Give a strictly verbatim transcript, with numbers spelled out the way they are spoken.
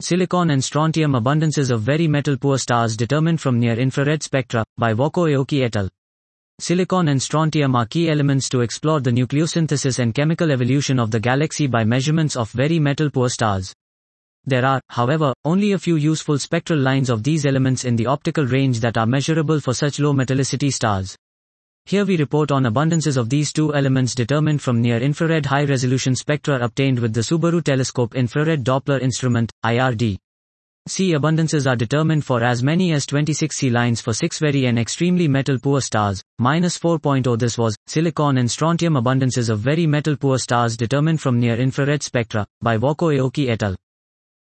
Silicon and strontium abundances of very metal-poor stars determined from near-infrared spectra, by Wako Aoki et al. Silicon and strontium are key elements to explore the nucleosynthesis and chemical evolution of the galaxy by measurements of very metal-poor stars. There are, however, only a few useful spectral lines of these elements in the optical range that are measurable for such low metallicity stars. Here we report on abundances of these two elements determined from near-infrared high-resolution spectra obtained with the Subaru Telescope Infrared Doppler Instrument, I R D. C abundances are determined for as many as twenty-six C lines for six very and extremely metal-poor stars, minus four point zero. This was, silicon and strontium abundances of very metal-poor stars determined from near-infrared spectra, by Wako Aoki et al.